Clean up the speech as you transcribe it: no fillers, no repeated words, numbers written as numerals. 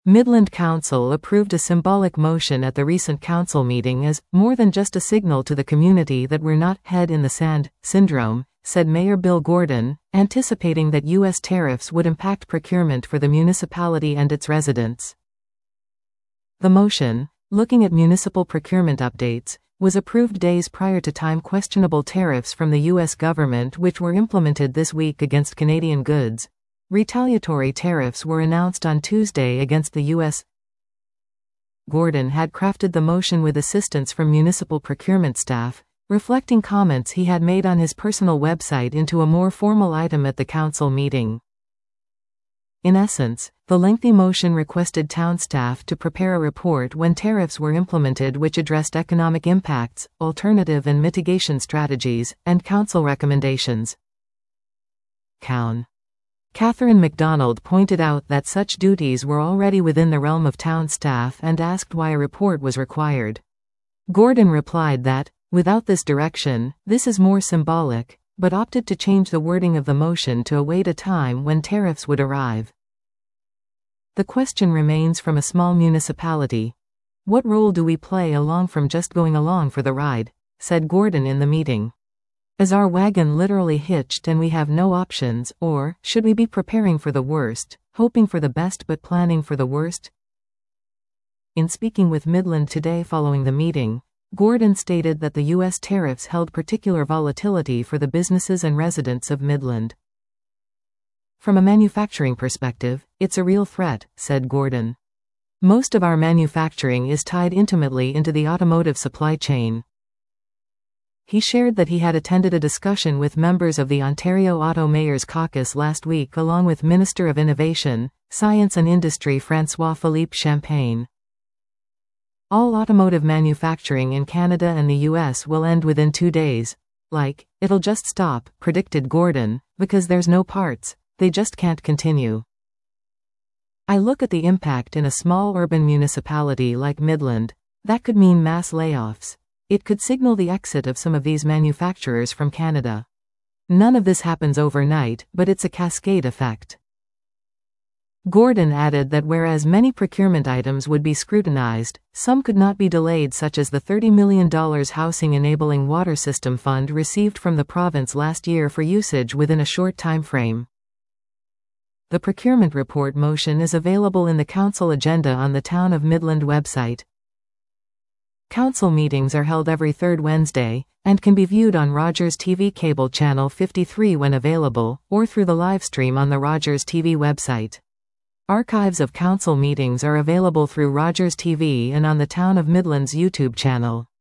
Midland Council approved a symbolic motion at the recent council meeting as more than just a signal to the community that we're not head in the sand syndrome, said Mayor Bill Gordon, anticipating that U.S. tariffs would impact procurement for the municipality and its residents. The motion, looking at municipal procurement updates, was approved days prior to time-questionable tariffs from the U.S. government which were implemented this week against Canadian goods. Retaliatory tariffs were announced on Tuesday against the U.S. Gordon had crafted the motion with assistance from municipal procurement staff, reflecting comments he had made on his personal website into a more formal item at the council meeting. In essence, the lengthy motion requested town staff to prepare a report when tariffs were implemented which addressed economic impacts, alternative and mitigation strategies, and council recommendations. Catherine McDonald pointed out that such duties were already within the realm of town staff and asked why a report was required. Gordon replied that, without this direction, this is more symbolic, but opted to change the wording of the motion to await a time when tariffs would arrive. The question remains from a small municipality. What role do we play along from just going along for the ride? Said Gordon in the meeting. Is our wagon literally hitched and we have no options, or should we be preparing for the worst, hoping for the best but planning for the worst? In speaking with Midland Today following the meeting, Gordon stated that the U.S. tariffs held particular volatility for the businesses and residents of Midland. From a manufacturing perspective, it's a real threat, said Gordon. Most of our manufacturing is tied intimately into the automotive supply chain. He shared that he had attended a discussion with members of the Ontario Auto Mayors Caucus last week along with Minister of Innovation, Science and Industry François-Philippe Champagne. All automotive manufacturing in Canada and the US will end within 2 days. It'll just stop, predicted Gordon, because there's no parts, they just can't continue. I look at the impact in a small urban municipality like Midland. That could mean mass layoffs. It could signal the exit of some of these manufacturers from Canada. None of this happens overnight, but it's a cascade effect. Gordon added that whereas many procurement items would be scrutinized, some could not be delayed, such as the $30 million Housing Enabling Water System Fund received from the province last year for usage within a short time frame. The procurement report motion is available in the council agenda on the Town of Midland website. Council meetings are held every third Wednesday, and can be viewed on Rogers TV Cable Channel 53 when available, or through the livestream on the Rogers TV website. Archives of council meetings are available through Rogers TV and on the Town of Midland's YouTube channel.